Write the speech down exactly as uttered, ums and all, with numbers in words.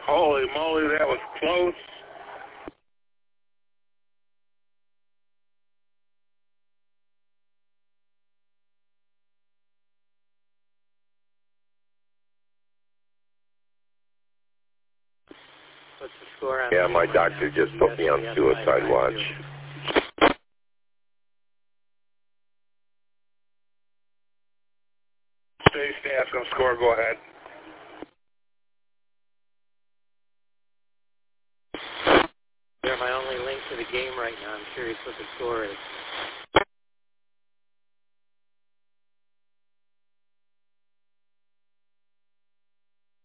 Holy moly, that was close. What's the score on Yeah, my doctor just put me on suicide watch. Stay staff gonna score. Go ahead. They're my only link to the game right now. I'm curious what the score is.